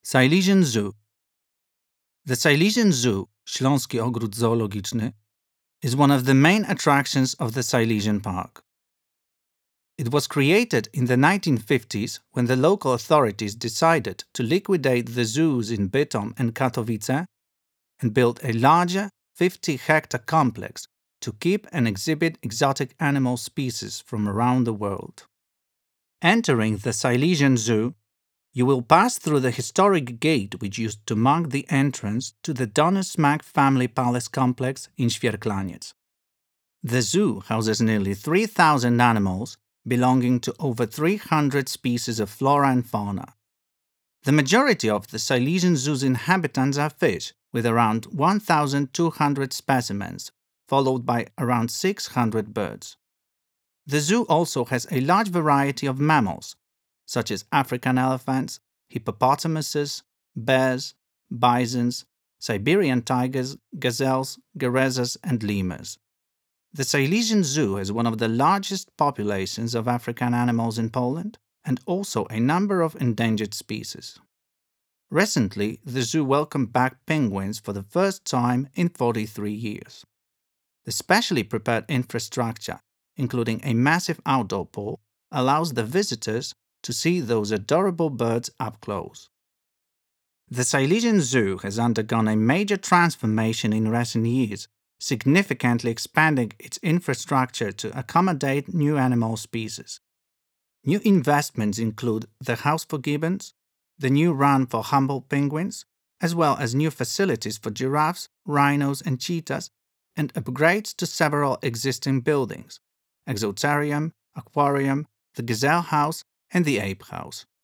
Silesian Zoo. The Silesian Zoo, Śląski Ogród Zoologiczny, is one of the main attractions of the Silesian Park. It was created in the 1950s when the local authorities decided to liquidate the zoos in Bytom and Katowice and build a larger 50-hectare complex to keep and exhibit exotic animal species from around the world. Entering the Silesian Zoo, you will pass through the historic gate which used to mark the entrance to the Donner-Smack family palace complex in Świerklaniec. The zoo houses nearly 3,000 animals belonging to over 300 species of flora and fauna. The majority of the Silesian Zoo's inhabitants are fish, with around 1,200 specimens, followed by around 600 birds. The zoo also has a large variety of mammals, such as African elephants, hippopotamuses, bears, bisons, Siberian tigers, gazelles, gerezas, and lemurs. The Silesian Zoo has one of the largest populations of African animals in Poland and also a number of endangered species. Recently, the zoo welcomed back penguins for the first time in 43 years. The specially prepared infrastructure, including a massive outdoor pool, allows the visitors to see those adorable birds up close. The Silesian Zoo has undergone a major transformation in recent years, significantly expanding its infrastructure to accommodate new animal species. New investments include the house for gibbons, the new run for Humboldt penguins, as well as new facilities for giraffes, rhinos, and cheetahs, and upgrades to several existing buildings: Exotarium, Aquarium, the Gazelle House, and the Ape House.